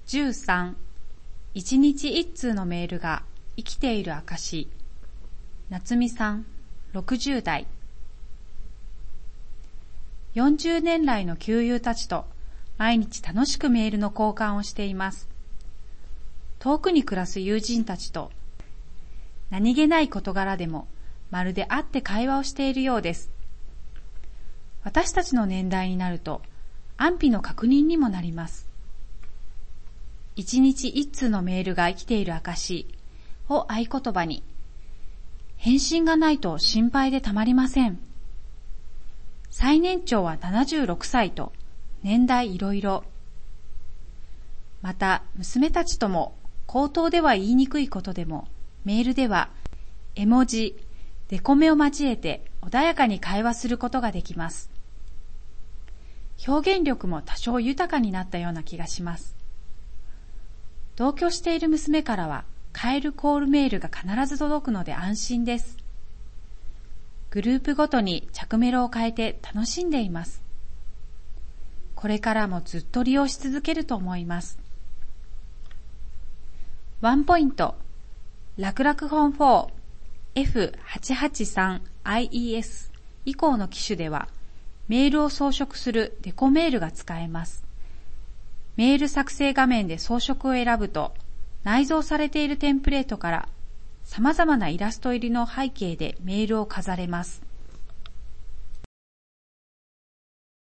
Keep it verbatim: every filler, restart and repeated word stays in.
じゅうさん、一日一通のメールが生きている証。夏美さん、ろくじゅう代。よんじゅうねん来の旧友たちと毎日楽しくメールの交換をしています。遠くに暮らす友人たちと何気ない事柄でもまるで会って会話をしているようです。私たちの年代になると安否の確認にもなります。一日一通のメールが生きている証を合言葉に、返信がないと心配でたまりません。最年長はななじゅうろくさいと年代いろいろ。また娘たちとも口頭では言いにくいことでもメールでは絵文字、デコメを交えて穏やかに会話することができます。表現力も多少豊かになったような気がします。同居している娘からは買えるコールメールが必ず届くので安心です。グループごとに着メロを変えて楽しんでいます。これからもずっと利用し続けると思います。ワンポイント、楽々本 フォーエフはちはちさんアイイーエス 以降の機種ではメールを装飾するデコメールが使えます。メール作成画面で装飾を選ぶと内蔵されているテンプレートから様々なイラスト入りの背景でメールを飾れます。